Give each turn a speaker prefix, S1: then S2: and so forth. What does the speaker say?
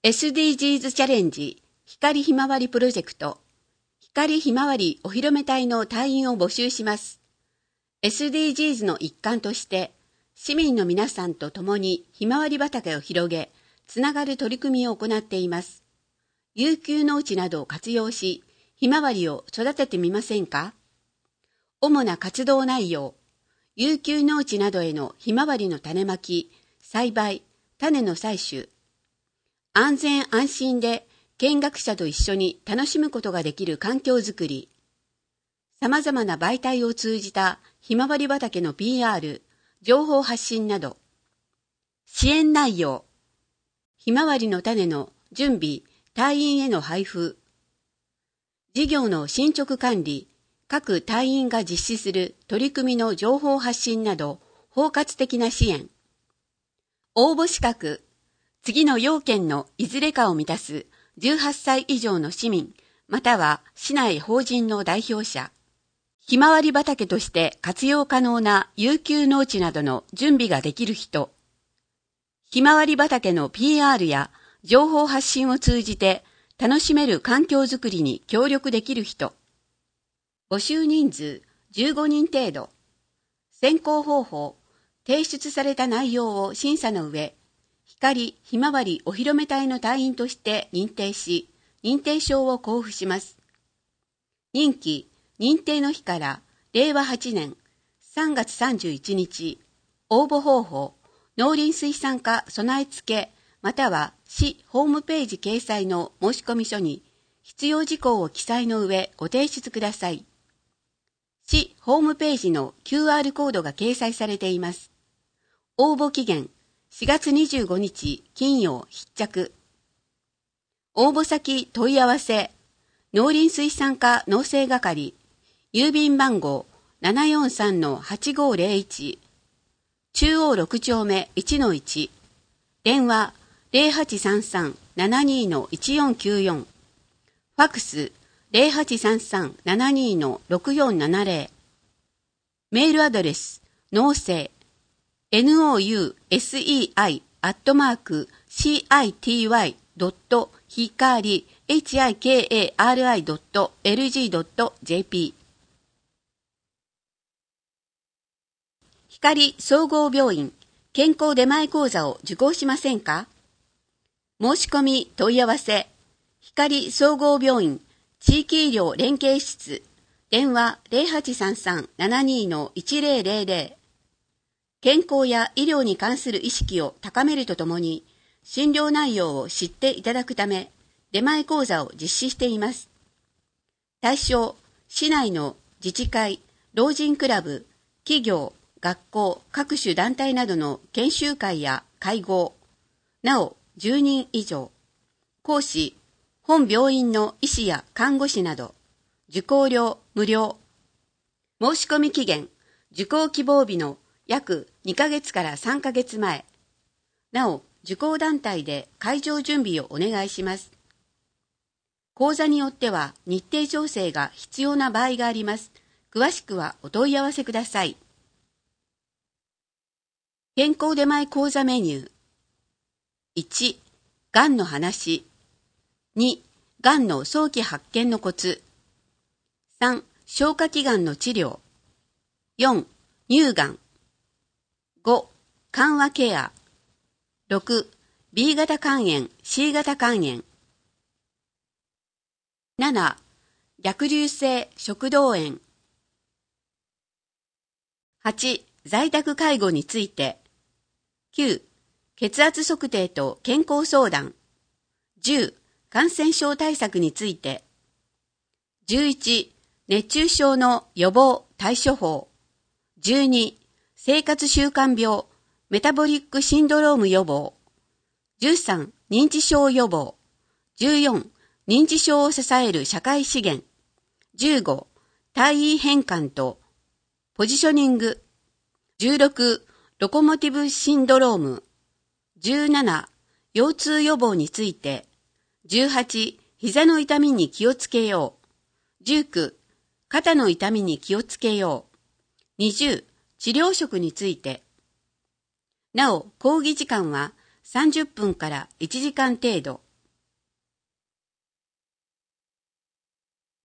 S1: SDGs チャレンジ光ひまわりプロジェクト光ひまわりお披露目隊の隊員を募集します。SDGs の一環として市民の皆さんと共にひまわり畑を広げ、つながる取り組みを行っています。有給農地などを活用し、ひまわりを育ててみませんか？主な活動内容、有給農地などへのひまわりの種まき、栽培、種の採取、安全安心で見学者と一緒に楽しむことができる環境づくり、様々な媒体を通じたひまわり畑の PR、情報発信など、支援内容、ひまわりの種の準備、隊員への配布、事業の進捗管理、各隊員が実施する取り組みの情報発信など、包括的な支援。応募資格、次の要件のいずれかを満たす18歳以上の市民、または市内法人の代表者。ひまわり畑として活用可能な有給農地などの準備ができる人。ひまわり畑の PR や情報発信を通じて楽しめる環境づくりに協力できる人。募集人数15人程度。選考方法、提出された内容を審査の上、光ひまわりお披露目隊の隊員として認定し、認定証を交付します。任期、認定の日から令和8年3月31日、応募方法、農林水産課備え付け、または市ホームページ掲載の申込書に必要事項を記載の上ご提出ください。市ホームページの QR コードが掲載されています。応募期限4月25日金曜必着。応募先問い合わせ、農林水産課農政係、郵便番号 743-8501、中央6丁目 1-1、電話 0833-72-1494、ファクス 0833-72-6470、メールアドレス、農政、nousei.hikari.lg.jp 光総合病院健康出前講座を受講しませんか？申し込み問い合わせ、光総合病院地域医療連携室、電話 0833-72-1000、健康や医療に関する意識を高めるとともに、診療内容を知っていただくため、出前講座を実施しています。対象、市内の自治会、老人クラブ、企業、学校、各種団体などの研修会や会合、なお10人以上。講師、本病院の医師や看護師など、受講料無料。申し込み期限、受講希望日の約2ヶ月から3ヶ月前。なお、受講団体で会場準備をお願いします。講座によっては日程調整が必要な場合があります。詳しくはお問い合わせください。健康出前講座メニュー。1、がんの話。2、がんの早期発見のコツ。3、消化器がんの治療。4、乳がん。5、緩和ケア。6、B 型肝炎、C 型肝炎。7、逆流性食道炎。8、在宅介護について。9、血圧測定と健康相談。10、感染症対策について。11、熱中症の予防・対処法。12、生活習慣病、メタボリックシンドローム予防。13、認知症予防。14、認知症を支える社会資源。15、体位変換とポジショニング。16、ロコモティブシンドローム。17、腰痛予防について。18、膝の痛みに気をつけよう。19、肩の痛みに気をつけよう。20、治療食について。なお、講義時間は30分から1時間程度。